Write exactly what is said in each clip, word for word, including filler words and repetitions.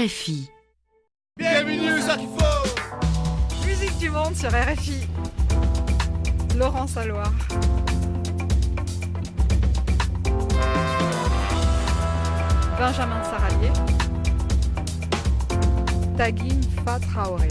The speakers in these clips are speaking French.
F I. Bienvenue ça qu'il faut. Musique du monde sur R F I. Laurence Alloire. Benjamin Saralier. Tagui Mfa Traoré.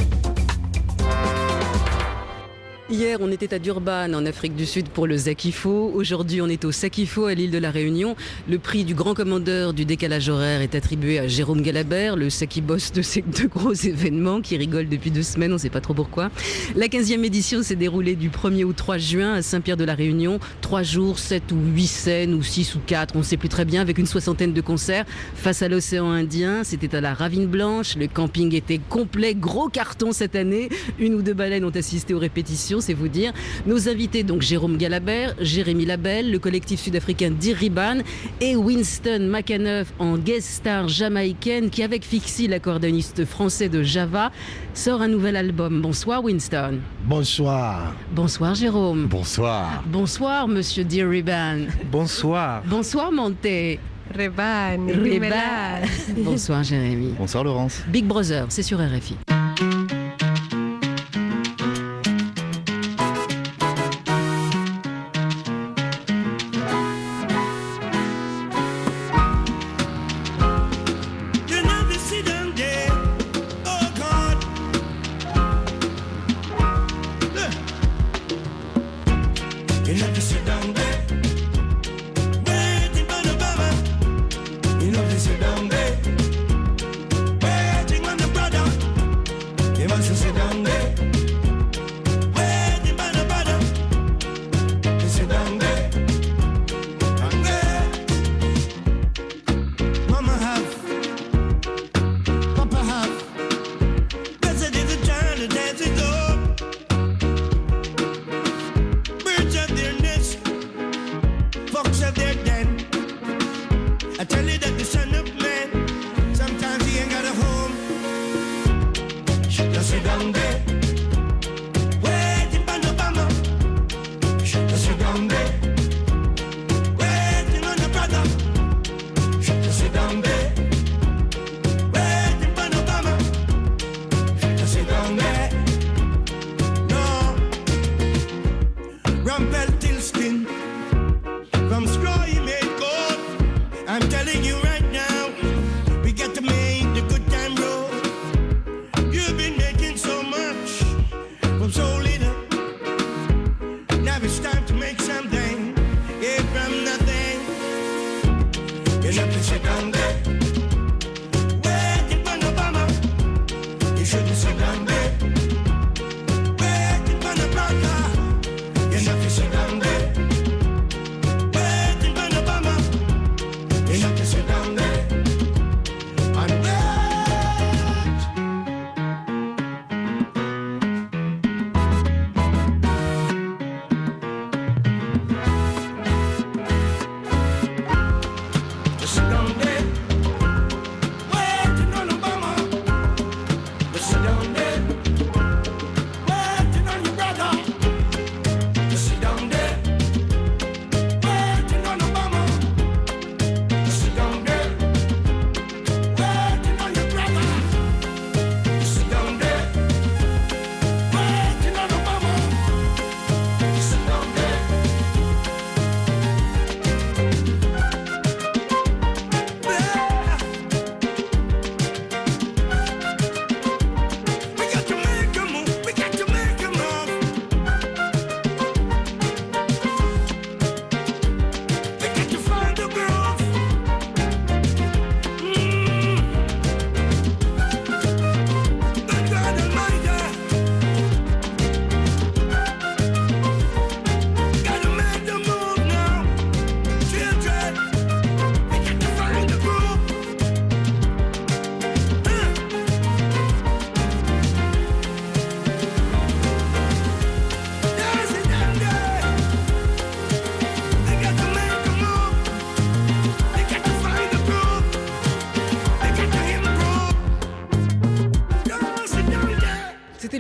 Hier, on était à Durban, en Afrique du Sud, pour le Zakifo. Aujourd'hui, on est au Sakifo, à l'île de la Réunion. Le prix du grand commandeur du décalage horaire est attribué à Jérôme Galabert, le Saki-boss de ces deux gros événements, qui rigole depuis deux semaines, on ne sait pas trop pourquoi. La quinzième édition s'est déroulée du premier au trois juin à Saint-Pierre-de-la-Réunion. Trois jours, sept ou huit scènes, ou six ou quatre, on ne sait plus très bien, avec une soixantaine de concerts face à l'océan Indien. C'était à la Ravine Blanche, le camping était complet, gros carton cette année. Une ou deux baleines ont assisté aux répétitions, c'est vous dire. Nos invités, donc Jérôme Galabert, Jérémy Labelle, le collectif sud-africain Diriban et Winston McAnuff en guest star jamaïcaine qui, avec Fixie, l'accordéoniste français de Java, sort un nouvel album. Bonsoir Winston. Bonsoir. Bonsoir Jérôme. Bonsoir. Bonsoir Monsieur Diriban. Bonsoir. Bonsoir Monté. Reban. Reban. Bonsoir Jérémy. Bonsoir Laurence. Big Brother, c'est sur R F I.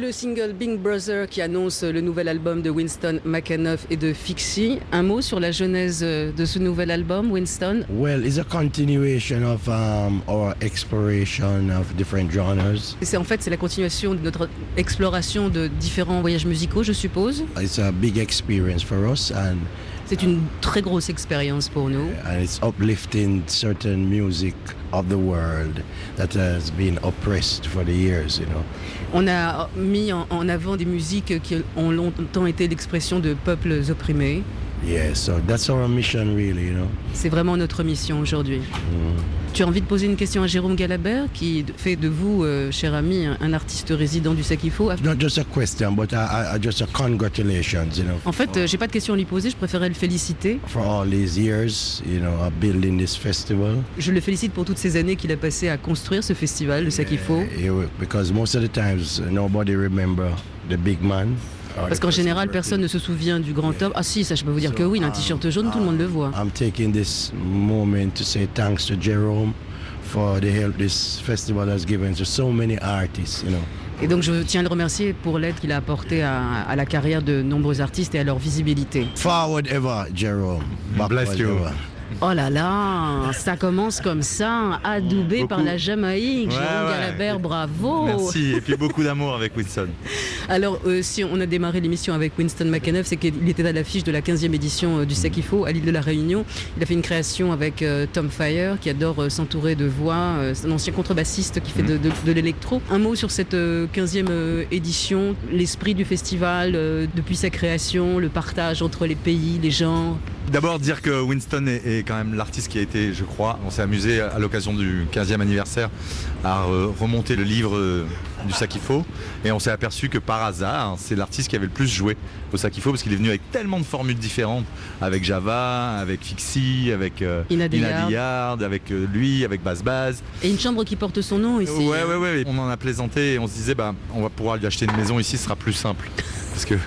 le single Big Brother qui annonce le nouvel album de Winston McAnuff et de Fixie. Un mot sur la genèse de ce nouvel album, Winston? Well, it's a continuation of um, our exploration of different genres. C'est en fait c'est la continuation de notre exploration de différents voyages musicaux, je suppose. It's a big experience for us and c'est une très grosse expérience pour nous. And it's uplifting certain music of the world that has been oppressed for the years, you know. On a mis en, en avant des musiques qui ont longtemps été l'expression de peuples opprimés. Yeah, so that's our mission really, you know. C'est vraiment notre mission aujourd'hui. Mm. Tu as envie de poser une question à Jérôme Galabert, qui fait de vous, euh, cher ami, un, un artiste résident du Sakifo. Not just a question, but I, I just a congratulations, you know. En fait, euh, j'ai pas de question à lui poser, je préférais le féliciter. For all these years, you know, of building this festival. Je le félicite pour toutes ces années qu'il a passé à construire ce festival, le Sakifo. Yeah, because most of the times nobody remember the big man. Parce qu'en général, personne ne se souvient du grand homme. Ah si, ça je peux vous dire que oui, un t-shirt jaune, tout le monde le voit. I'm taking this moment to say thanks to Jerome for the help this festival has given to so many artists, you know. Et donc je tiens à le remercier pour l'aide qu'il a apportée à, à la carrière de nombreux artistes et à leur visibilité. Forward ever, Jerome. Bless you. Ever. Oh là là, ça commence comme ça, adoubé beaucoup. Par la Jamaïque. Ouais, Jérôme ouais. Galabert, bravo. Merci, et puis beaucoup d'amour avec Winston. Alors, euh, si on a démarré l'émission avec Winston McAnuff, c'est qu'il était à l'affiche de la quinzième édition euh, du Sakifo à l'île de la Réunion. Il a fait une création avec euh, Tom Fire, qui adore euh, s'entourer de voix. Euh, c'est un ancien contrebassiste qui fait de, de, de l'électro. Un mot sur cette euh, quinzième euh, édition, l'esprit du festival, euh, depuis sa création, le partage entre les pays, les genres. D'abord dire que Winston est, est quand même l'artiste qui a été, je crois, on s'est amusé à l'occasion du quinzième anniversaire à euh, remonter le livre euh, du Sakifo et on s'est aperçu que par hasard c'est l'artiste qui avait le plus joué au Sakifo parce qu'il est venu avec tellement de formules différentes, avec Java, avec Fixie, avec euh, Ina Ina Dillard, avec euh, lui, avec Baz Baz. Et une chambre qui porte son nom ici. Ouais, ouais, ouais, on en a plaisanté et on se disait bah on va pouvoir lui acheter une maison ici, ce sera plus simple. Parce que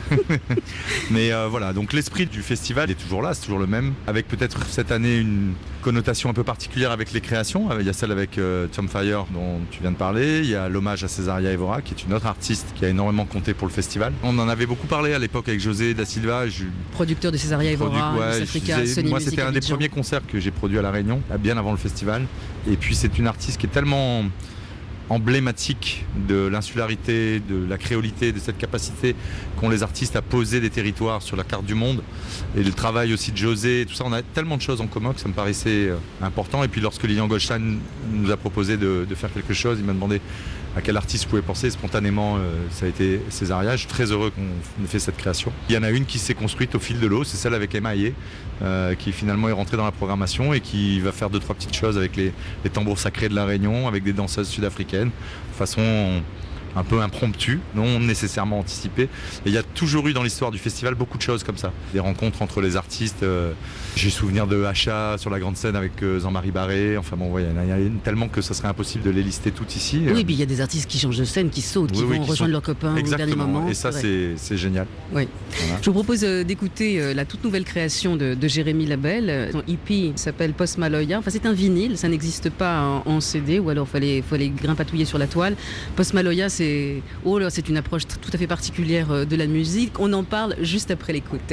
mais euh, voilà, donc l'esprit du festival est toujours là, c'est toujours le même, avec peut-être cette année une connotation un peu particulière avec les créations. Il y a celle avec euh, Tom Fire dont tu viens de parler, il y a l'hommage à Cesaria Evora qui est une autre artiste qui a énormément compté pour le festival. On en avait beaucoup parlé à l'époque avec José da Silva, je... producteur de Cesaria Evora, ouais, Africa, disais, Sony moi Music c'était un des Abidjan. premiers concerts que j'ai produit à La Réunion, bien avant le festival, et puis c'est une artiste qui est tellement emblématique de l'insularité, de la créolité, de cette capacité qu'ont les artistes à poser des territoires sur la carte du monde, et le travail aussi de José, tout ça, on a tellement de choses en commun que ça me paraissait important. Et puis lorsque Lilian Goldstein nous a proposé de, de faire quelque chose, il m'a demandé à quel artiste je pouvais penser, spontanément euh, ça a été Cesaria. Je suis très heureux qu'on ait fait cette création. Il y en a une qui s'est construite au fil de l'eau, c'est celle avec Emma Hayé, euh, qui finalement est rentrée dans la programmation et qui va faire deux trois petites choses avec les, les tambours sacrés de la Réunion, avec des danseuses sud-africaines, de façon un peu impromptue, non nécessairement anticipée. Et il y a toujours eu dans l'histoire du festival beaucoup de choses comme ça. Des rencontres entre les artistes. Euh, j'ai souvenir de Hacha sur la grande scène avec euh, Jean-Marie Barré. Enfin bon, ouais, il y en a tellement que ça serait impossible de les lister toutes ici. Oui, puis il y a des artistes qui changent de scène, qui sautent, qui oui, vont oui, qui rejoindre sont... leurs copains au dernier moment. Et ça, c'est, c'est génial. Oui. Voilà. Je vous propose euh, d'écouter euh, la toute nouvelle création de, de Jérémy Labelle. Son E P s'appelle Post Maloya. Enfin, c'est un vinyle, ça n'existe pas en, en C D, ou alors il fallait, fallait grimpatouiller sur la toile. Post Maloya, c'est... Oh, c'est une approche tout à fait particulière de la musique. On en parle juste après l'écoute.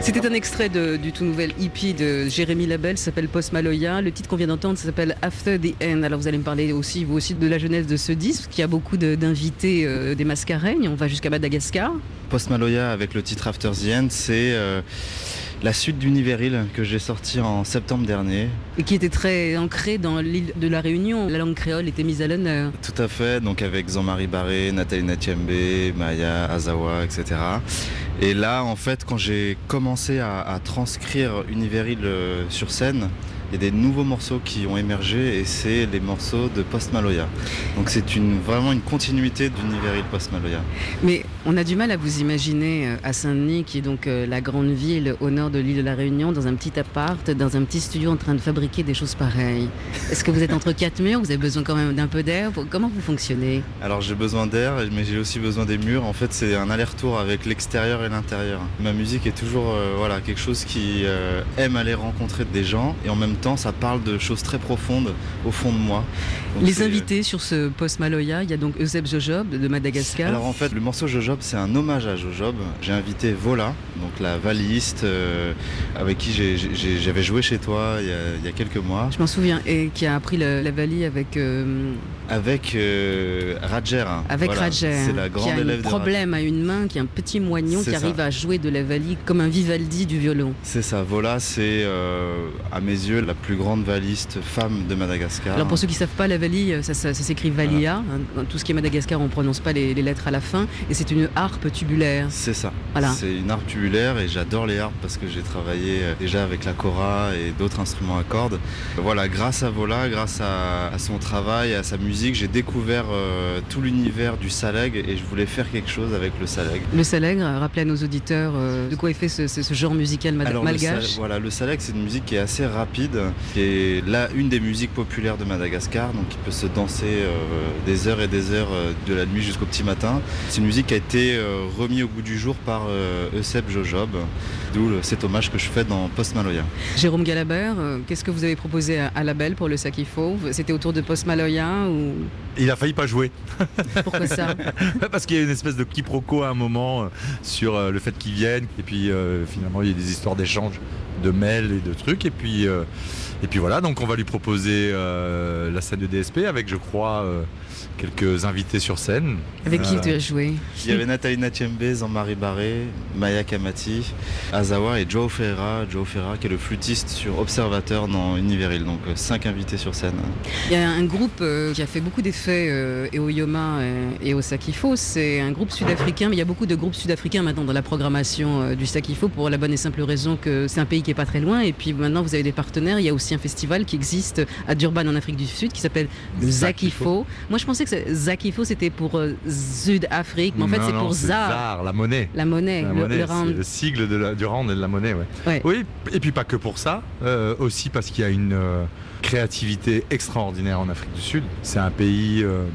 C'était un extrait de, du tout nouvel E P de Jérémy Labelle, ça s'appelle Post Maloya. Le titre qu'on vient d'entendre, ça s'appelle After the End. Alors vous allez me parler aussi, vous aussi, de la jeunesse de ce disque, qui a beaucoup de, d'invités euh, des Mascareignes. On va jusqu'à Madagascar. Post Maloya avec le titre After the End, c'est euh, la suite d'Univeril que j'ai sorti en septembre dernier. Et qui était très ancré dans l'île de la Réunion. La langue créole était mise à l'honneur. Tout à fait, donc avec Jean-Marie Barré, Nathalie Natiembe, Maya Azawa, et cetera. Et là, en fait, quand j'ai commencé à, à transcrire Univeril euh, sur scène, il y a des nouveaux morceaux qui ont émergé et c'est les morceaux de Post Maloya. Donc c'est une, vraiment une continuité d'Univeril Post Maloya. Mais on a du mal à vous imaginer à Saint-Denis, qui est donc la grande ville au nord de l'île de la Réunion, dans un petit appart, dans un petit studio en train de fabriquer des choses pareilles. Est-ce que vous êtes entre quatre murs? Vous avez besoin quand même d'un peu d'air? Comment vous fonctionnez? Alors j'ai besoin d'air, mais j'ai aussi besoin des murs. En fait, c'est un aller-retour avec l'extérieur et l'intérieur. Ma musique est toujours euh, voilà, quelque chose qui euh, aime aller rencontrer des gens et en même temps ça parle de choses très profondes au fond de moi. Donc les invités sur ce Post Maloya, il y a donc Euseb Jojob de Madagascar. Alors en fait le morceau Jojob c'est un hommage à Jojob. J'ai invité Vola, donc la valiste euh, avec qui j'ai, j'ai, j'avais joué chez toi il y a, il y a quelques mois. Je m'en souviens, et qui a appris la, la valie avec... Euh... Avec euh, Radjer. Avec voilà. Radjer, c'est la grande qui a élève un de problème à une main, qui est un petit moignon, c'est qui ça. arrive à jouer de la valie comme un Vivaldi du violon. C'est ça, Vola c'est euh, à mes yeux la plus grande valiste femme de Madagascar. Alors pour ceux qui ne savent pas, la valie, ça, ça, ça s'écrit valia. Voilà. Tout ce qui est Madagascar, on ne prononce pas les, les lettres à la fin. Et c'est une harpe tubulaire. C'est ça. Voilà. C'est une harpe tubulaire et j'adore les harpes parce que j'ai travaillé déjà avec la kora et d'autres instruments à cordes. Voilà, grâce à Vola, grâce à, à son travail, à sa musique, j'ai découvert euh, tout l'univers du saleg et je voulais faire quelque chose avec le saleg. Le saleg, rappelez à nos auditeurs euh, de quoi est fait ce, ce, ce genre musical mad- Alors, malgache. Le saleg, voilà, le saleg c'est une musique qui est assez rapide, qui est là une des musiques populaires de Madagascar, donc qui peut se danser euh, des heures et des heures euh, de la nuit jusqu'au petit matin. C'est une musique qui a été euh, remise au goût du jour par euh, Euseb Jojob, d'où le, cet hommage que je fais dans Post Maloya. Jérôme Galabert, euh, qu'est-ce que vous avez proposé à, à Labelle pour le Sakifo? C'était autour de Post Maloya ou... Il a failli pas jouer. Pourquoi ça? Parce qu'il y a une espèce de quiproquo à un moment euh, sur euh, le fait qu'il vienne et puis euh, finalement il y a des histoires d'échanges de mails et de trucs et puis euh, et puis voilà, donc on va lui proposer euh, la scène de D S P avec je crois euh, quelques invités sur scène. Avec qui euh, tu as joué? Il y avait Nathalie Natiembe, Jean-Marie Barré, Maya Kamati, Azawa et Joe Ferreira, Joe Ferreira qui est le flûtiste sur Observateur dans Univeril, donc euh, cinq invités sur scène. Il y a un groupe euh, qui a fait beaucoup d'effets euh, et au Yoma et, et au Sakifo, c'est un groupe sud-africain, mais il y a beaucoup de groupes sud-africains maintenant dans la programmation euh, du Sakifo pour la bonne et simple raison que c'est un pays qui est pas très loin et puis maintenant vous avez des partenaires. Il y a aussi un festival qui existe à Durban en Afrique du Sud qui s'appelle le Zakifo. Moi je pensais que Zakifo c'était pour euh, Sud-Afrique, mais en fait non, c'est non, pour c'est ZAR. ZAR, la monnaie. La monnaie, La le, monnaie, le rand. c'est le sigle de la, du rand et de la monnaie, ouais. Ouais. Oui, et puis pas que pour ça, euh, aussi parce qu'il y a une euh, créativité extraordinaire en Afrique du Sud. C'est un pays euh,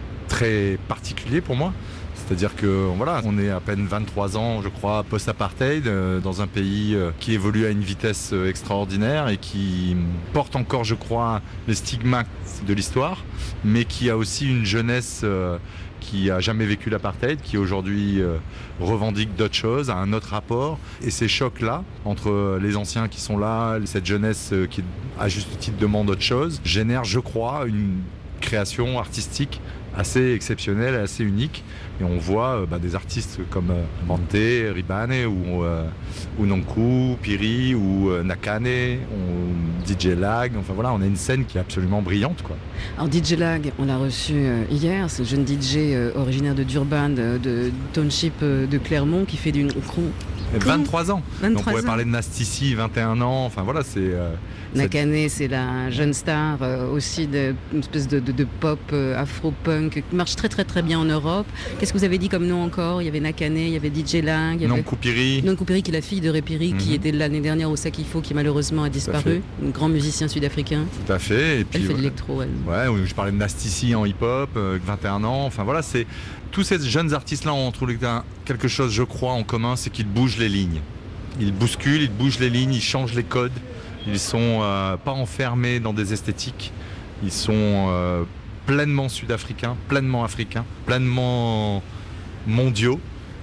très particulier pour moi. C'est-à-dire que voilà, on est à peine vingt-trois ans, je crois, post-apartheid, euh, dans un pays euh, qui évolue à une vitesse euh, extraordinaire et qui porte encore, je crois, les stigmates de l'histoire, mais qui a aussi une jeunesse euh, qui a jamais vécu l'apartheid, qui aujourd'hui euh, revendique d'autres choses, a un autre rapport. Et ces chocs-là, entre les anciens qui sont là, cette jeunesse euh, qui, à juste titre, demande autre chose, génèrent, je crois, une création artistique assez exceptionnelle et assez unique. Et on voit euh, bah, des artistes comme euh, Mante, Ribane, ou, euh, ou Nonku, Piri, ou euh, Nakane, ou D J Lag. Enfin voilà, on a une scène qui est absolument brillante, quoi. Alors D J Lag, on l'a reçu euh, hier, ce jeune D J euh, originaire de Durban, de, de Township euh, de Clermont, qui fait du... vingt-trois ans. vingt-trois on pourrait ans. parler de Nastissi, vingt et un ans. Enfin voilà, c'est... Euh, Nakane, c'est la jeune star euh, aussi d'une espèce de, de, de pop euh, afro-punk qui marche très très très bien en Europe. Qu'est-ce que vous avez dit comme nom encore? Il y avait Nakane, il y avait D J Lag, il y avait... Nonku Piri. Nonku Piri, qui est la fille de Repiri, Mm-hmm. qui était l'année dernière au Sakifo, qui malheureusement a disparu. Un grand musicien sud-africain. Tout à fait. Et puis, Elle fait de ouais. l'électro, elle. Ouais, oui, je parlais de Nastissi en hip-hop, euh, vingt et un ans. Enfin voilà, c'est... Tous ces jeunes artistes-là ont trouvé quelque chose, je crois, en commun, c'est qu'ils bougent les lignes. Ils bousculent, ils bougent les lignes, ils changent les codes. Ils sont euh, pas enfermés dans des esthétiques. Ils sont euh, pleinement sud-africains, pleinement africains, pleinement mondiaux.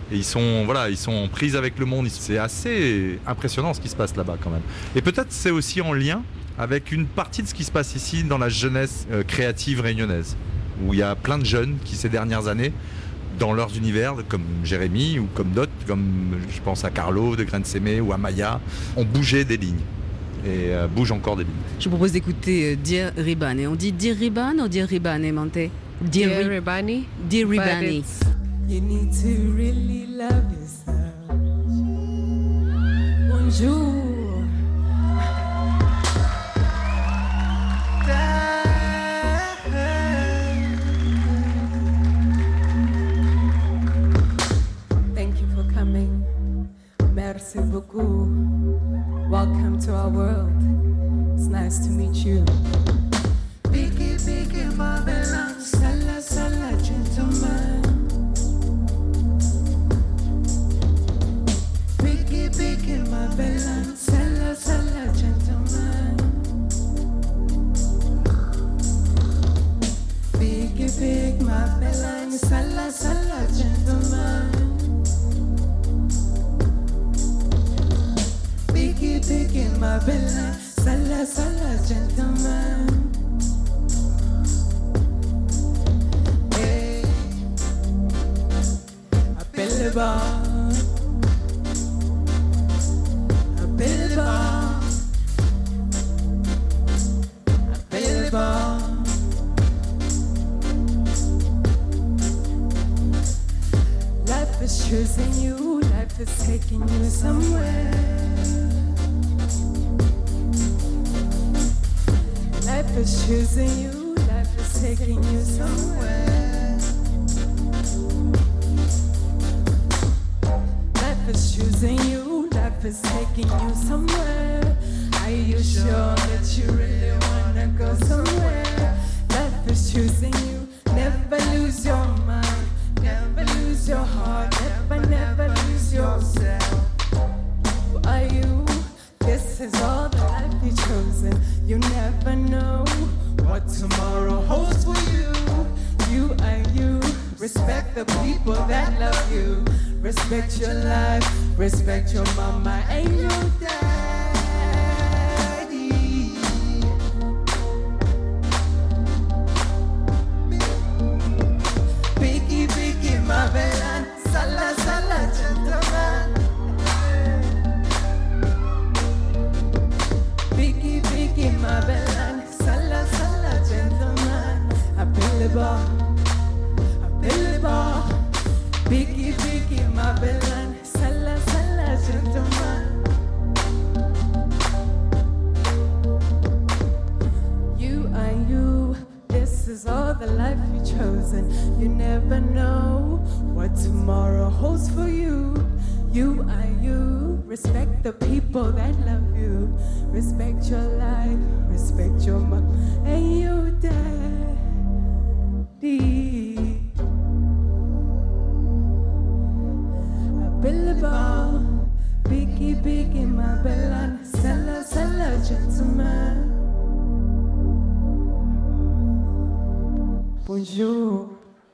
Et ils sont, voilà, ils sont en prise avec le monde. C'est assez impressionnant ce qui se passe là-bas quand même. Et peut-être c'est aussi en lien avec une partie de ce qui se passe ici dans la jeunesse euh, créative réunionnaise, où il y a plein de jeunes qui ces dernières années, dans leurs univers, comme Jérémy ou comme d'autres, comme je pense à Carlo de Graine Sémé ou à Maya, ont bougé des lignes. Et euh, bougent encore des lignes. Je vous propose d'écouter euh, Dir Ribane. On dit Dir Ribane ou Dir Ribane, Manté? Dir Ribane. Dir Ribane. You need to really love yourself. Bonjour. Thank you for coming. Merci beaucoup. Welcome to our world. It's nice to meet you. Biggie, biggie, Babylon, sala, sala, gentleman. Biggie, biggie, Babylon, sala, sala, gentleman. Biggie, big, Babylon, sala, sala, gentleman. Biggie, biggie, Babylon, sala, sala, gentleman. Hey, appelle le bar. Appelle le bar. Appelle le bar. Life is choosing you, life is taking you somewhere. Life is choosing you, life is taking you somewhere. Life is choosing you, life is taking you somewhere. Are you sure that you really wanna go somewhere? Life is choosing you, never lose your mind, never lose your heart, never, never lose yourself. Who are you? This is all the life you've chosen. You never know what tomorrow holds for you. You are you. Respect the people that love you. Respect your life. Respect your mama and your daddy. Biggie, biggie, Babylon. Sala, sala, gentleman. Biggie, biggie, Babylon, sala, sala, gentleman. Appelle le bar, appelle le bar. Biggie, biggie, Babylon, sala, sala, gentleman. You are you, this is all the life you've chosen. You never know what tomorrow holds for you. You are you, respect the people that love you. Respect your life, respect your mom and your daddy. Appelle le bar, biggie, biggie, Babylon, sala, sala, gentleman. Bonjour.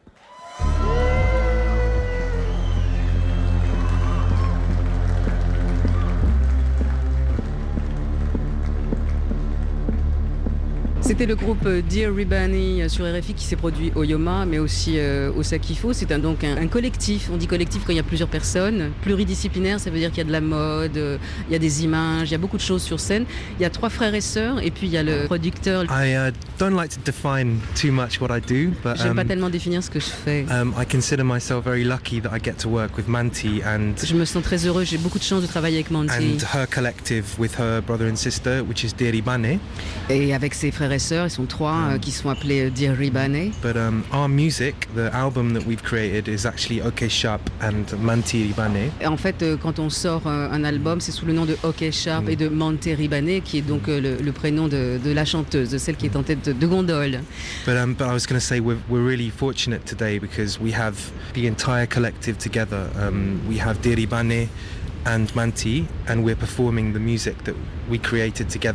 C'était le groupe Dir Ribane sur R F I qui s'est produit au Yoma, mais aussi euh, au Sakifo. C'est un, donc un, un collectif. On dit collectif quand il y a plusieurs personnes. Pluridisciplinaire, ça veut dire qu'il y a de la mode, euh, il y a des images, il y a beaucoup de choses sur scène. Il y a trois frères et sœurs, et puis il y a le producteur. I uh, don't like to define too much what I do, but J'aime um, pas tellement définir ce que je fais. um, I consider myself very lucky that I get to work with Manti and Je me sens très heureux. J'ai beaucoup de chance de travailler avec Manti and her collective with her brother and sister, which is Dir Ribane. et avec ses frères et sœurs. Ils sont trois euh, qui sont appelés Dir Ribane. But um, our music, the album that we've created, is actually OK Sharp and Manti Ribane. Et en fait, euh, quand on sort euh, un album, c'est sous le nom de OK Sharp Mm. et de Manté Ribane, qui est donc euh, le, le prénom de, de la chanteuse, de celle qui est en tête de, de gondole. But um, but I was going to say we're we're really fortunate today because we have the entire collective together. Um, we have Dir Ribane and Manti, and we're performing the music that we created together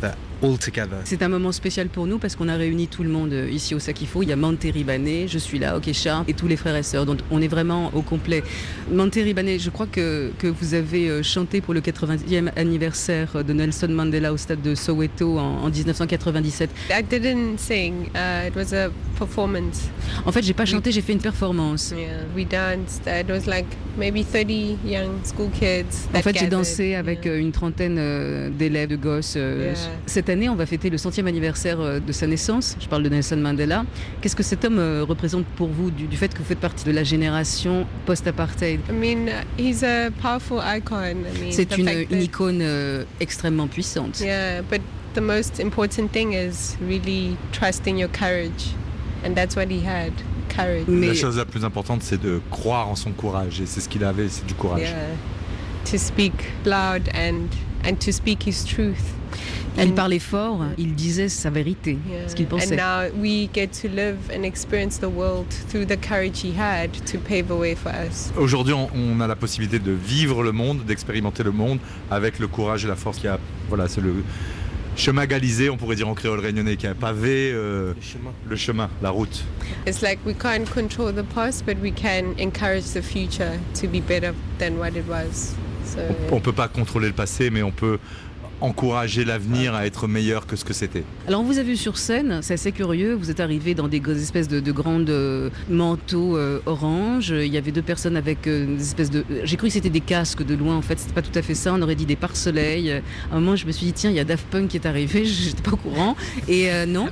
all together. C'est un moment spécial pour nous parce qu'on a réuni tout le monde euh, ici au Sakifo. Il y a Manteri Bane, je suis là, Okesha, et tous les frères et sœurs. Donc on est vraiment au complet. Manteri Bane, je crois que, que vous avez euh, chanté pour le quatre-vingtième anniversaire de Nelson Mandela au stade de Soweto en, en dix-neuf cent quatre-vingt-dix-sept. I didn't sing, uh, it was a performance. En fait, j'ai pas chanté, j'ai fait une performance. Yeah, we danced. Uh, it was like maybe thirty young school kids. En that fait, j'ai gathered, dansé avec yeah. euh, une trentaine euh, d'élèves, de gosses. euh, Yeah. Cette année, on va fêter le centième anniversaire euh, de sa naissance. Je parle de Nelson Mandela. Qu'est-ce que cet homme euh, représente pour vous, du, du fait que vous faites partie de la génération post-apartheid? I mean, uh, he's a powerful icon. I mean, C'est the une, fact une that- icône euh, extrêmement puissante. Yeah, but the most important thing is really trusting your courage, and that's what he had, courage. Mais La chose la plus importante, c'est de croire en son courage. Et c'est ce qu'il avait, c'est du courage. Yeah, to speak loud and and to speak his truth. il And- parlait fort, il disait sa vérité, Yeah. ce qu'il pensait. And now we get to live and experience the world through the courage he had to pave a way for us. Aujourd'hui, on, on a la possibilité de vivre le monde, d'expérimenter le monde avec le courage et la force qu'il y a. Voilà, c'est le chemin galisé, on pourrait dire en créole réunionnais, qui a pavé euh, le chemin, la route. It's like we can't control the past, but we can encourage the future to be better than what it was. So, On ne peut pas contrôler le passé, mais on peut encourager l'avenir à être meilleur que ce que c'était. Alors on vous a vu sur scène, c'est assez curieux, vous êtes arrivé dans des g- espèces de, de grandes euh, manteaux euh, orange, il y avait deux personnes avec euh, des espèces de... J'ai cru que c'était des casques de loin, en fait c'était pas tout à fait ça, on aurait dit des pare-soleils. À un moment je me suis dit tiens il y a Daft Punk qui est arrivé, j'étais pas au courant, et euh, non.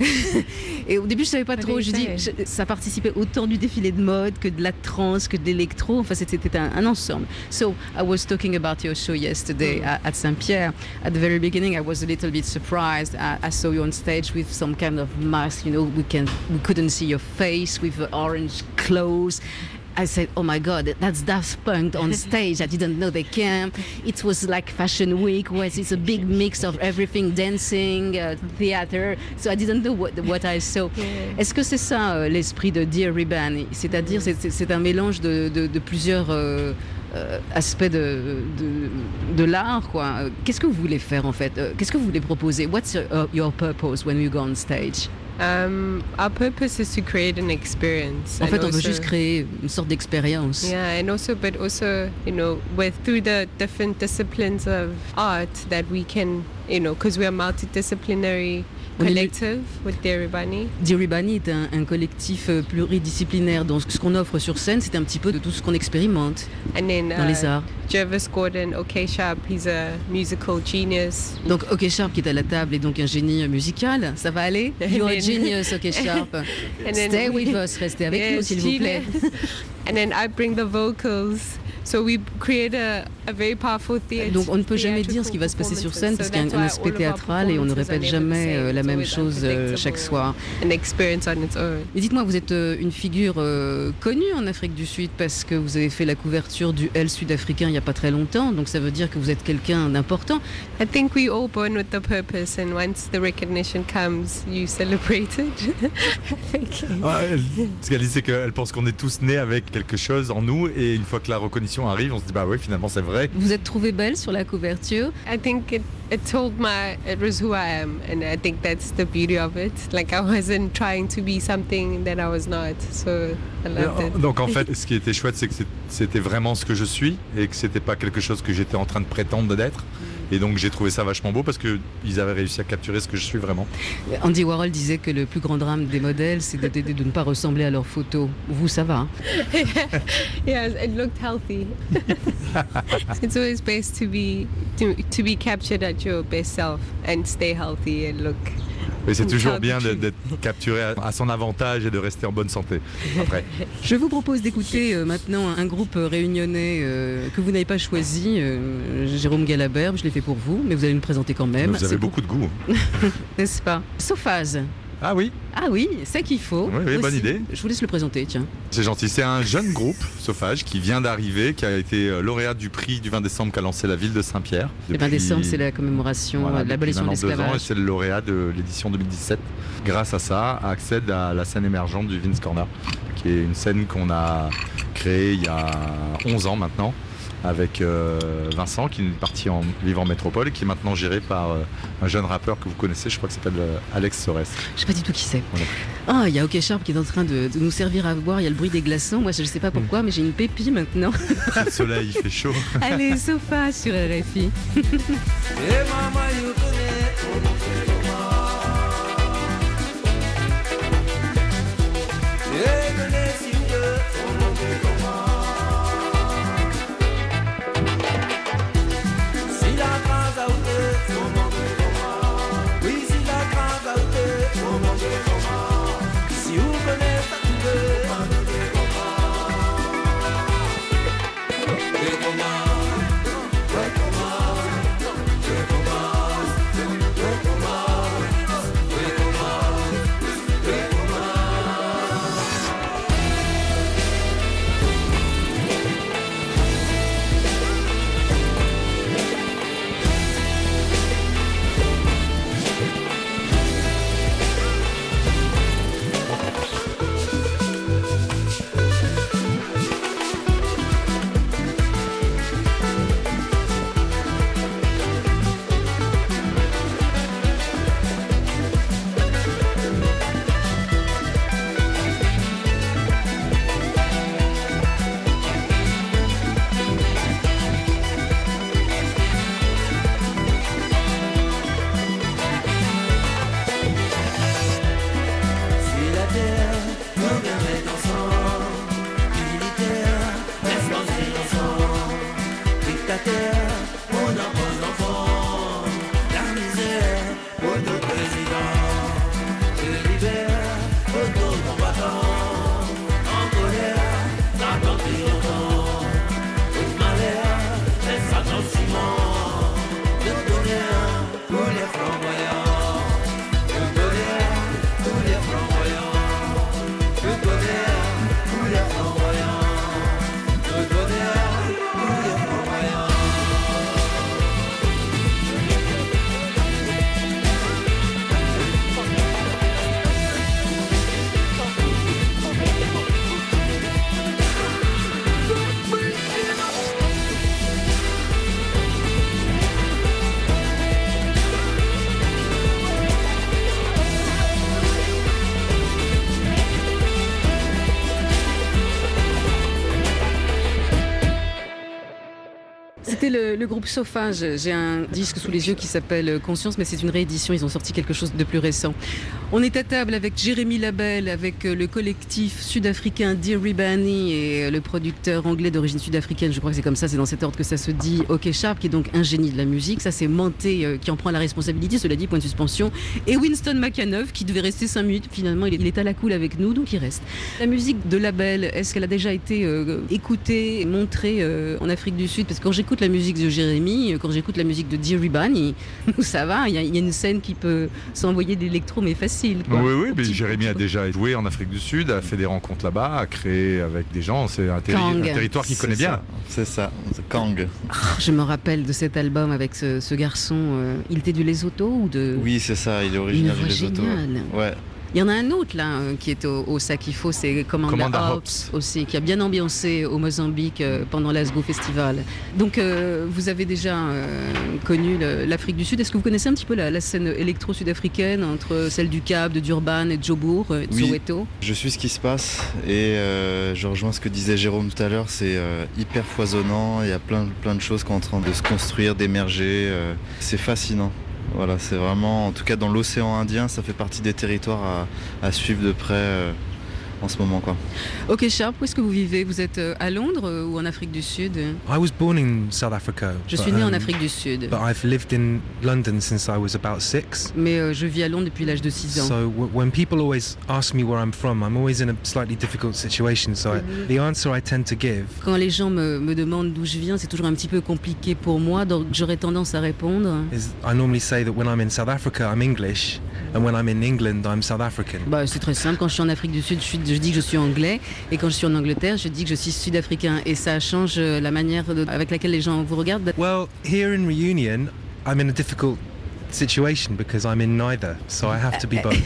Et au début je savais pas trop, je dis je- ça participait autant du défilé de mode que de la trance, que de l'électro, enfin c'était c'était un, un ensemble. So I was talking about your show yesterday at, at Saint-Pierre. At the very beginning, I was a little bit surprised. I, I saw you on stage with some kind of mask. You know, we can we couldn't see your face with the orange clothes. I said, "Oh my God, that's Daft Punk on stage." I didn't know they came. It was like Fashion Week, where it's a big mix of everything, dancing, uh, theater. So I didn't know what, what I saw. Yeah. Est-ce que c'est ça euh, l'esprit de Dear Ribbon? C'est-à-dire, c'est, c'est, c'est un mélange de, de, de plusieurs euh, euh, aspects de, de, de l'art, quoi. Euh, Qu'est-ce que vous voulez faire en fait? Euh, Qu'est-ce que vous voulez proposer? What's your, uh, your purpose when you go on stage? Um, our purpose is to create an experience. En and fait, on veut also- juste créer une sorte d'expérience. Yeah, and also, but also, you know, with through the different disciplines of art that we can, you know, because we are multidisciplinary On est- collective with Deribani. Dear Ribbon est un, un collectif euh, pluridisciplinaire. Donc, ce qu'on offre sur scène, c'est un petit peu de tout ce qu'on expérimente And then dans les uh, arts. Jervis Gordon, OK Sharp, he's a musical genius. Donc, OK Sharp qui est à la table est donc un génie musical. Ça va aller? You're a then- genius, OK Sharp. And then- Stay with us, restez avec nous Yes, s'il vous plaît. genius. And then I bring the vocals. So we create a, a very powerful theatre. Donc on ne peut jamais dire ce qui va se passer sur scène parce qu'il y a un, un aspect théâtral et on ne répète jamais euh, la même chose euh, chaque soir. An experience on its own. Mais dites-moi, vous êtes euh, une figure euh, connue en Afrique du Sud parce que vous avez fait la couverture du L sud-africain il n'y a pas très longtemps, donc ça veut dire que vous êtes quelqu'un d'important. I think we all born with the purpose, and once the recognition comes, you celebrate it. I think. Ah, elle- ce qu'elle dit, c'est qu'elle pense qu'on est tous nés avec quelque chose en nous, et une fois que la reconnaissance arrive, on se dit bah oui, finalement c'est vrai. Vous êtes trouvée belle sur la couverture. I think it, it told my it was who I am, and I think that's the beauty of it. Like I wasn't trying to be something that I was not, so I loved it. Donc en fait, ce qui était chouette, c'est que c'est- c'était vraiment ce que je suis, et que c'était pas quelque chose que j'étais en train de prétendre d'être. Et donc j'ai trouvé ça vachement beau parce qu'ils avaient réussi à capturer ce que je suis vraiment. Andy Warhol disait que le plus grand drame des modèles, c'est de, de- de ne pas ressembler à leurs photos. Vous, ça va, hein? Yeah, it looked healthy. It's always best to be to, to be captured at your best self and stay healthy and look. Et c'est toujours bien de- Tell the truth. d'être capturé à, à son avantage et de rester en bonne santé après. Je vous propose d'écouter euh, maintenant un groupe euh, réunionnais euh, que vous n'avez pas choisi, euh, Jérôme Galabert, je l'ai fait pour vous, mais vous allez me présenter quand même. Vous avez C'est beaucoup de goût. N'est-ce pas? Sophase. Ah oui, Ah oui, c'est qu'il faut. Oui, oui, bonne aussi. idée. Je vous laisse le présenter, tiens. c'est gentil. C'est un jeune groupe, Sophage, qui vient d'arriver, qui a été euh, lauréat du prix du vingt décembre qu'a lancé la ville de Saint-Pierre. Le vingt Depuis- décembre, c'est la commémoration Voilà, euh, de depuis l'abolition de maintenant deux ans, et l'esclavage. c'est le lauréat de l'édition deux mille dix-sept. Grâce à ça, accède à la scène émergente du Vince Corner, qui est une scène qu'on a créée il y a onze ans maintenant, avec euh, Vincent qui est parti en vivre en métropole et qui est maintenant géré par euh, un jeune rappeur que vous connaissez, je crois qu'il s'appelle euh, Alex Sores. Je sais pas du tout qui c'est. Voilà. Ah, il y a OK Sharp qui est en train de, de nous servir à boire, il y a le bruit des glaçons. Moi, je ne sais pas pourquoi, mais j'ai une pépille maintenant. Le soleil, il fait chaud. Allez, Sofa sur R F I. C'était le, le groupe Sofa. J'ai un disque sous les yeux qui s'appelle Conscience, mais c'est une réédition. Ils ont sorti quelque chose de plus récent. On est à table avec Jérémy Labelle, avec le collectif sud-africain Dear Ribani et le producteur anglais d'origine sud-africaine, je crois que c'est comme ça, c'est dans cet ordre que ça se dit, OK Sharp, qui est donc un génie de la musique. Ça, c'est Manté euh, qui en prend la responsabilité, cela dit, point de suspension. Et Winston McAnuff, qui devait rester cinq minutes. Finalement, il est, il est à la cool avec nous, donc il reste. La musique de Labelle, est-ce qu'elle a déjà été euh, écoutée, montrée euh, en Afrique du Sud? Parce que quand j'écoute la musique de Jérémy, quand j'écoute la musique de Dear Ribani, ça va, il y, y a une scène qui peut s'envoyer de l'électro, mais facile. Quoi. Oui, oui, mais Jérémy a déjà joué en Afrique du Sud, a fait des rencontres là-bas, a créé avec des gens, c'est un, terri un territoire qu'il connaît bien. C'est ça, c'est Kang. Oh, je me rappelle de cet album avec ce, ce garçon, euh, il était du Lesotho ou de... Oui, c'est ça, il est originaire du Lesotho. Ouais. Il y en a un autre là euh, qui est au, au Sakifo, c'est Commander, Commander Hops, Hops aussi, qui a bien ambiancé au Mozambique euh, pendant l'Asgo Festival. Donc euh, vous avez déjà euh, connu l'Afrique du Sud. Est-ce que vous connaissez un petit peu la, la scène électro-sud-africaine entre celle du Cap, de Durban et de Jobourg, euh, de oui, Soweto? Je suis ce qui se passe et euh, je rejoins ce que disait Jérôme tout à l'heure. C'est euh, hyper foisonnant. Il y a plein, plein de choses qui sont en train de se construire, d'émerger. Euh, c'est fascinant. Voilà, c'est vraiment, en tout cas dans l'océan Indien, ça fait partie des territoires à, à suivre de près euh, en ce moment, quoi. OK Sharp, où est-ce que vous vivez? Vous êtes à Londres euh, ou en Afrique du Sud? I was born in South Africa. Je suis né um, en Afrique du Sud. But I've lived in London since I was about six. Mais euh, je vis à Londres depuis l'âge de six ans. So w when people always ask me where I'm from, I'm always in a slightly difficult situation. So I, the answer I tend to give. Quand les gens me, me demandent d'où je viens, c'est toujours un petit peu compliqué pour moi, donc j'aurais tendance à répondre. Is I normally say that when I'm in South Africa, I'm English, and when I'm in England, I'm South African. Bah, c'est très simple. Quand je suis en Afrique du Sud, je, suis, je dis que je suis anglais, et quand je suis en Angleterre, je dis que je suis sud-africain, et ça change la manière de, avec laquelle les gens vous regardent. Well, here in Reunion, I'm in a difficult situation because I'm in neither, so I have to be both.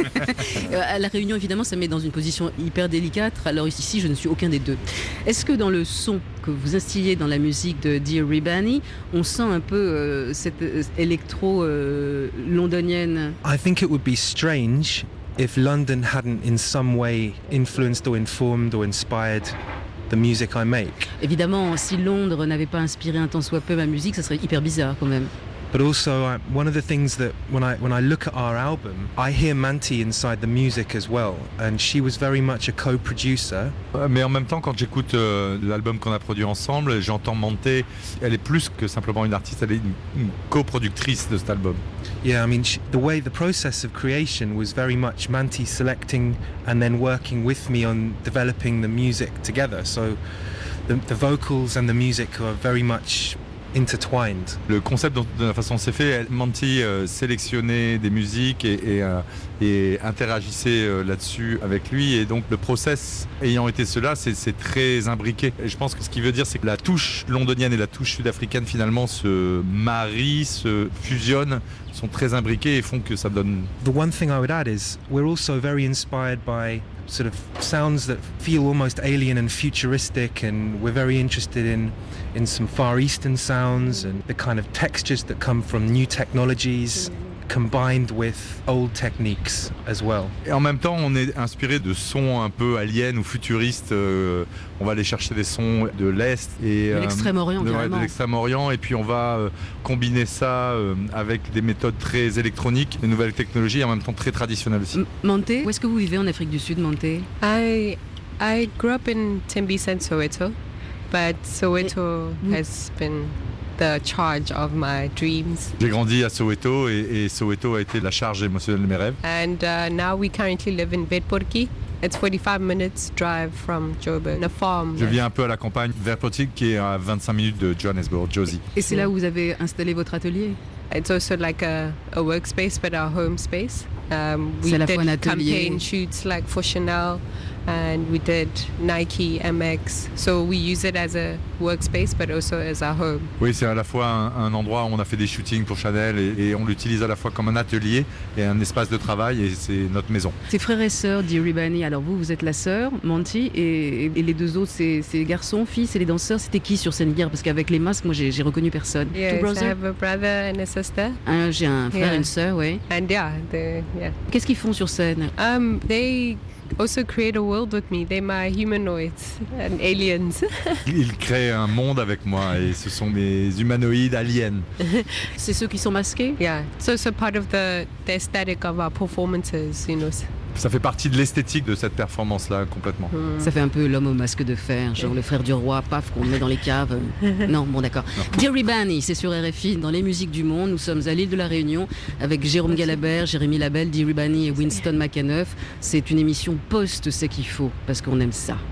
À La Réunion, évidemment, ça met dans une position hyper délicate. Alors ici, je ne suis aucun des deux. Est-ce que dans le son que vous instillez dans la musique de Dear Ribani, on sent un peu euh, cette euh, électro euh, londonienne? I think it would be strange if London hadn't in some way influenced or informed or inspired the music I make. Évidemment, si Londres n'avait pas inspiré un tant soit peu ma musique, ça serait hyper bizarre quand même. But also, uh, one of the things that when I when I look at our album, I hear Manti inside the music as well, and she was very much a co-producer. Mais en même temps, quand j'écoute euh, l'album qu'on a produit ensemble, j'entends Manté. Elle est plus que simplement une artiste, elle est une, une coproductrice de cet album. Yeah, I mean, she, the way the process of creation was very much Manti selecting and then working with me on developing the music together. So the, the vocals and the music are very much intertwined. Le concept dont, de la façon dont c'est fait, Manti euh, sélectionnait des musiques et, et, euh, et interagissait euh, là-dessus avec lui, et donc le process ayant été cela, c'est, c'est très imbriqué. Et je pense que ce qu'il veut dire, c'est que la touche londonienne et la touche sud-africaine finalement se marient, se fusionnent, sont très imbriqués et font que ça donne... The one thing I would add is we're also very inspired by sort of sounds that feel almost alien and futuristic, and we're very interested in in some Far Eastern sounds and the kind of textures that come from new technologies combined with old techniques as well. Et en même temps, on est inspiré de sons un peu aliens ou futuristes. Euh, on va aller chercher des sons de l'Est et de l'extrême-orient, euh, de, carrément. de l'extrême-orient, et puis on va euh, combiner ça euh, avec des méthodes très électroniques, des nouvelles technologies, et en même temps très traditionnelles aussi. M- Manté, où est-ce que vous vivez en Afrique du Sud, Manté? I I grew up in Tembisa and Soweto, but Soweto Mm. has been the charge of my dreams. J'ai grandi à Soweto, et, et Soweto a été la charge émotionnelle de mes rêves. And uh, now we currently live in Bedporki. It's forty-five minutes drive from Joburg, a farm. Je viens un peu à la campagne, vers Portique, qui est à vingt-cinq minutes de Johannesburg, Josie. Et c'est là où vous avez installé votre atelier? It's also like a, a workspace, but our home space. Um, we C'est à la did fois un atelier. campaign shoots like for Chanel, and we did Nike, M X. So we use it as a workspace, but also as our home. Oui, c'est à la fois un, un endroit où on a fait des shootings pour Chanel, et, et on l'utilise à la fois comme un atelier et un espace de travail, et c'est notre maison. C'est frères et sœurs, Dear Ribani. Alors vous, vous êtes la sœur, Manti, et, et les deux autres, c'est, c'est garçons, filles, c'est les danseurs. C'était qui sur scène hier? Parce qu'avec les masques, moi, j'ai, j'ai reconnu personne. Yes, Two I brothers? have a brother and a sister. Un, j'ai un frère Yeah. et une sœur, oui. And yeah, they, yeah. Qu'est-ce qu'ils font sur scène? Um, they also create a world with me. They're my humanoids and aliens. Ils créent un monde avec moi, et ce sont mes humanoïdes aliens. C'est ceux qui sont masqués? Yeah, it's also part of the, the aesthetic of our performances, you know. Ça fait partie de l'esthétique de cette performance-là, complètement. Mm. Ça fait un peu l'homme au masque de fer, genre le frère du roi, paf, qu'on met dans les caves. Non, bon d'accord. Dear Ribani, c'est sur R F I, dans les musiques du monde. Nous sommes à l'île de la Réunion avec Jérôme Galabert, Jérémy Labelle, Dear Ribani et Winston McAnuff. C'est une émission post-C'est qu'il faut, parce qu'on aime ça.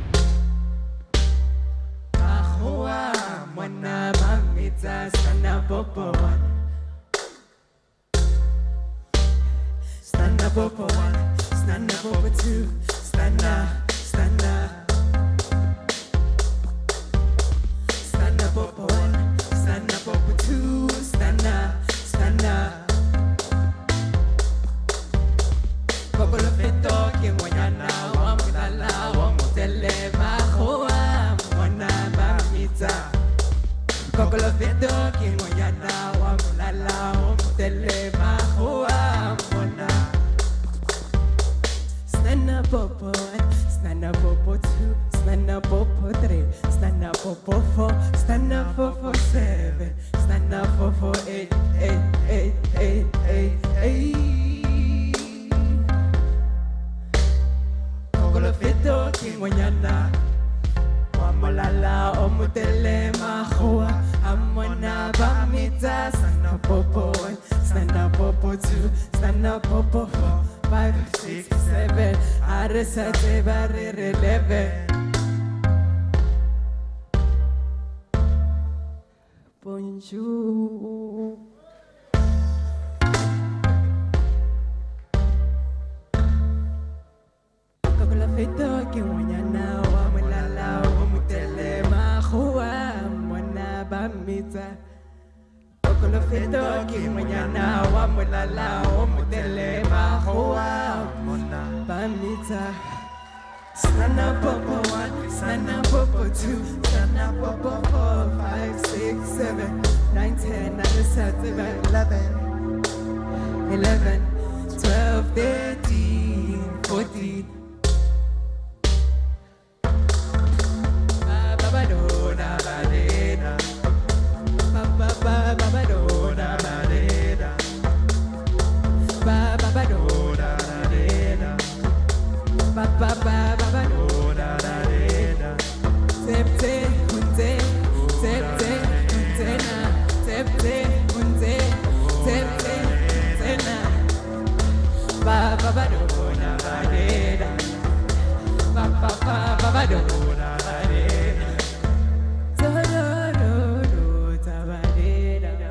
Stand up for one, stand up for two, stand up, stand up. Stand up for one, stand up for two, stand up, stand up. Couple of it talking when you're now, one with Allah, one with the leva, one mamita. Couple of it talking when you're now, one with Allah, one with the leva, one. Stand up for one, stand up for two, stand up for three, stand up for four, stand up for seven, stand up for eight, eight, eight, eight, eight, eight. Kogolo fito kingwanyana, wamolala omutele mahua, amwana bamita, stand up for one, stand up for two, stand up for four. Five, six, seven, aresate barre eleven. Bonjour. Couple of it talking when you're now, I'm a la, I'm a tele, ma, who am, when I'm a mita. Couple of Fetoki Manyana Wamulala Omutele Mahoa Bamita Sana Popo one, Sana Popo two, Sana Popo four, five, six, seven, nine, ten, nine, seven, eleven, eleven, twelve, thirteen, fourteen. Baba do da ba de da, Baba Baba Baba do da ba de da, Baba Baba do da da de da, Baba Baba Baba do da da de da. Tepte unte, tepte unte na, tepte unte, tepte unte na. Baba Baba do da ba de da, Baba Baba Baba do da da de da. Do do do do da ba de da.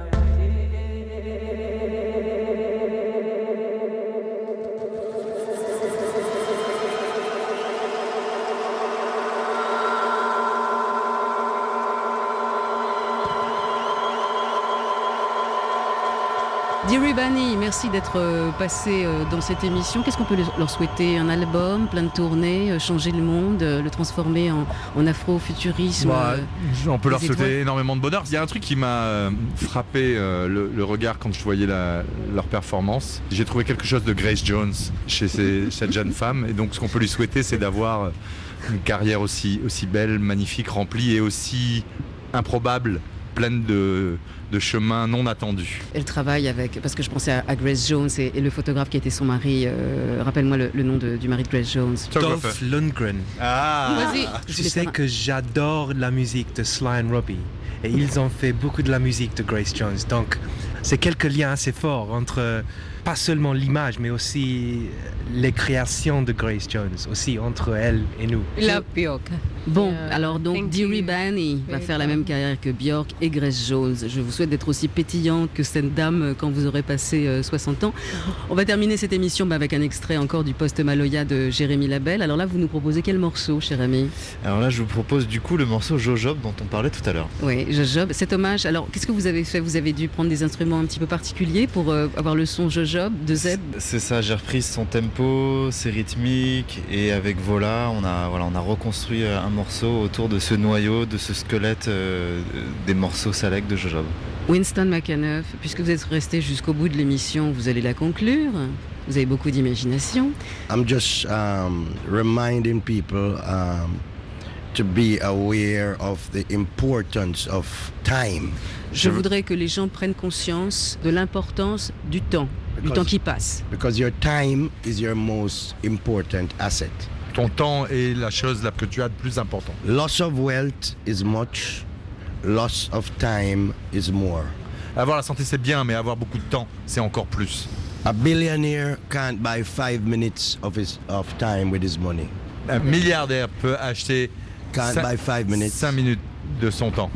Diribani, merci d'être euh, passé euh, dans cette émission. Qu'est-ce qu'on peut leur souhaiter? Un album, plein de tournées, euh, changer le monde, euh, le transformer en, en afro-futurisme bah, euh, On peut leur souhaiter étoiles. énormément de bonheur. Il y a un truc qui m'a euh, frappé euh, le, le regard quand je voyais la, leur performance. J'ai trouvé quelque chose de Grace Jones chez ces, cette jeune femme. Et donc ce qu'on peut lui souhaiter, c'est d'avoir une carrière aussi, aussi belle, magnifique, remplie et aussi improbable, pleine de, de chemins non attendus. Elle travaille avec, parce que je pensais à, à Grace Jones et, et le photographe qui était son mari. Euh, rappelle-moi le, le nom de, du mari de Grace Jones. Dolph Lundgren. Ah Vas-y. Tu sais que j'adore la musique de Sly and Robbie. Et ils ont fait beaucoup de la musique de Grace Jones. Donc, c'est quelques liens assez forts entre pas seulement l'image, mais aussi les créations de Grace Jones, aussi entre elle et nous. Love Björk. Bon, Yeah, alors donc thank Diribani you. va faire la même carrière que Björk et Grace Jones. Je vous souhaite d'être aussi pétillante que cette dame quand vous aurez passé euh, soixante ans. On va terminer cette émission bah, avec un extrait encore du Post Maloya de Jérémy Labelle. Alors là, vous nous proposez quel morceau, cher ami? Alors là, je vous propose du coup le morceau Jojob dont on parlait tout à l'heure. Oui, Jojob. Cet hommage, alors qu'est-ce que vous avez fait? Vous avez dû prendre des instruments un petit peu particuliers pour euh, avoir le son Jojob de Zeb? C'est ça, j'ai repris son tempo, ses rythmiques, et avec Vola, on a, voilà, on a reconstruit un morceau autour de ce noyau, de ce squelette euh, des morceaux Salek de Jojob. Winston McAnuff, puisque vous êtes resté jusqu'au bout de l'émission, vous allez la conclure. Vous avez beaucoup d'imagination. I'm just um, reminding people um, to be aware of the importance of time. Je voudrais que les gens prennent conscience de l'importance du temps, du Because- temps qui passe. Because your time is your most important asset. Ton temps est la chose la que tu as de plus importante. Loss of wealth is much, loss of time is more. Avoir la santé, c'est bien, mais avoir beaucoup de temps, c'est encore plus. A billionaire can't buy five minutes of his of time with his money. Un milliardaire peut acheter Can't cin- buy five minutes. cinq minutes de son temps.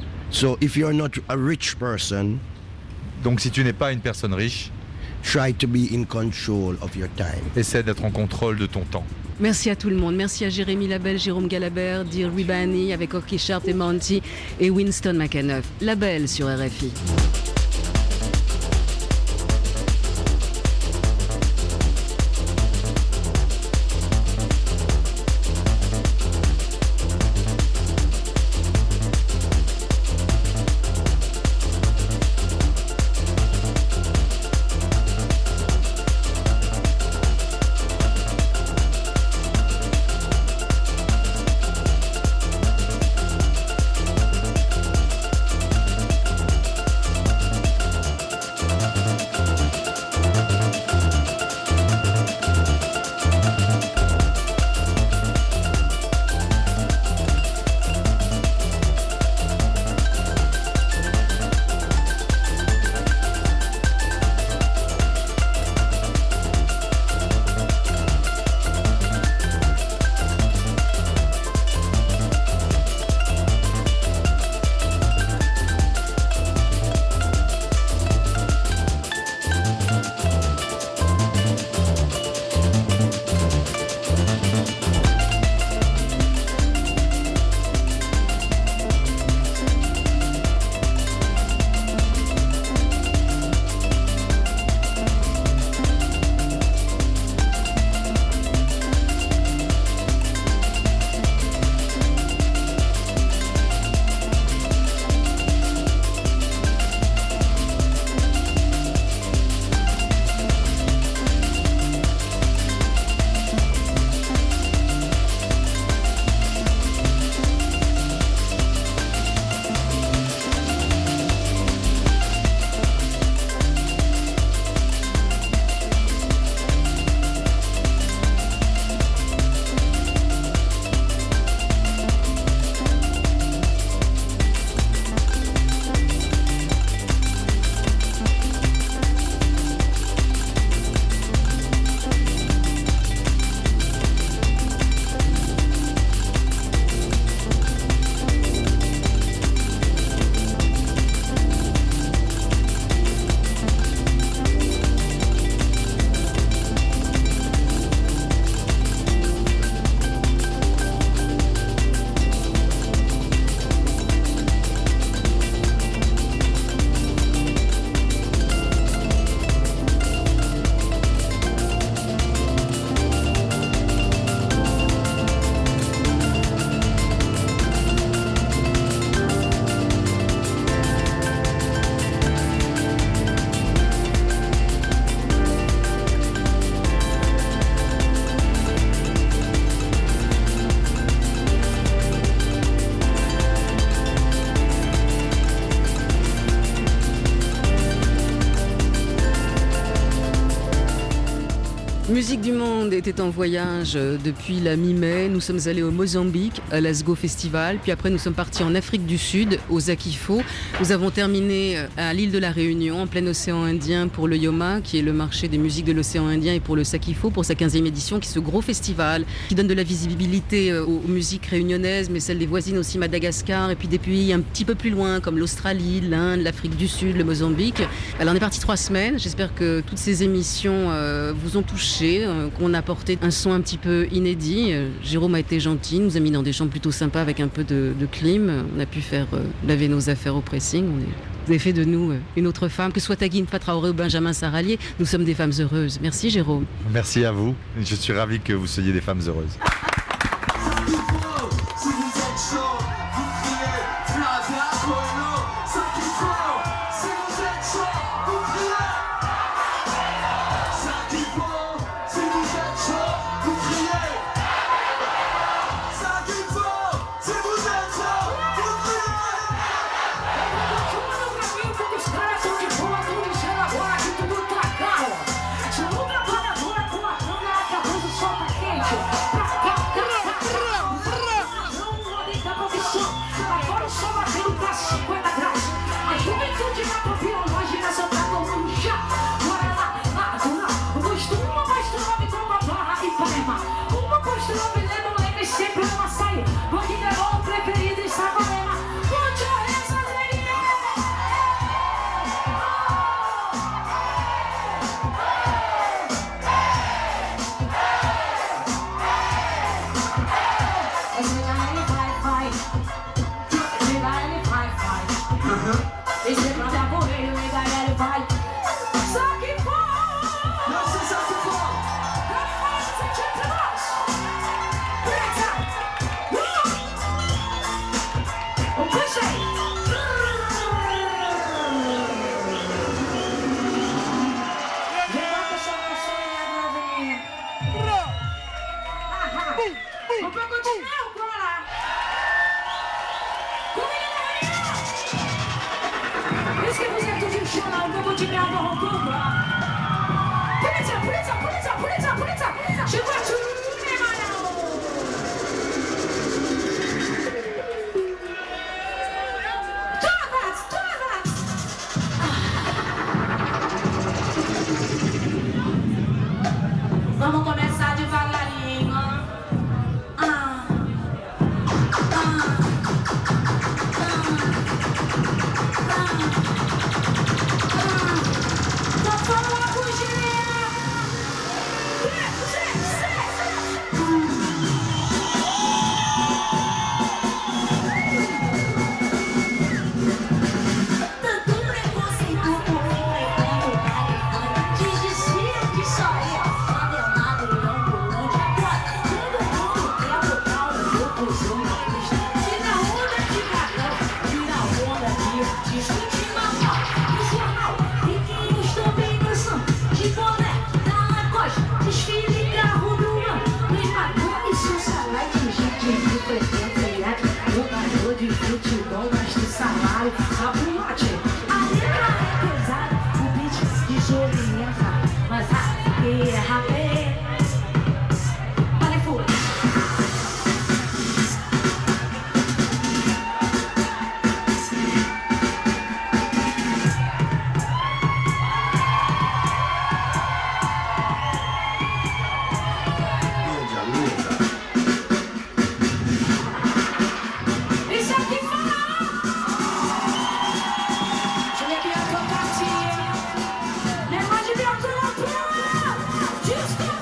So if you're not a rich person, Donc si tu n'es pas une personne riche, try to be in control of your time. essaie d'être en contrôle de ton temps. Merci à tout le monde. Merci à Jérémy Labelle, Jérôme Galabert, Diribani avec Orky Sharp et Monty et Winston McAnuff. Labelle sur R F I. Musique du Monde était en voyage depuis la mi-mai. Nous sommes allés au Mozambique, à l'Asgo Festival. Puis après, nous sommes partis en Afrique du Sud, au Zakifo. Nous avons terminé à l'île de la Réunion, en plein océan Indien, pour le Yoma, qui est le marché des musiques de l'océan Indien, et pour le Zakifo, pour sa quinzième édition, qui est ce gros festival qui donne de la visibilité aux musiques réunionnaises, mais celles des voisines aussi, Madagascar, et puis des pays un petit peu plus loin, comme l'Australie, l'Inde, l'Afrique du Sud, le Mozambique. Alors, on est parti trois semaines. J'espère que toutes ces émissions euh, vous ont touché, qu'on a apporté un son un petit peu inédit. Jérôme a été gentil, nous a mis dans des chambres plutôt sympas avec un peu de, de clim. On a pu faire euh, laver nos affaires au pressing. On est, vous avez fait de nous euh, une autre femme, que ce soit Taguine Patraoré ou Benjamin Saralier. Nous sommes des femmes heureuses. Merci Jérôme. Merci à vous. Je suis ravi que vous soyez des femmes heureuses. Uma postura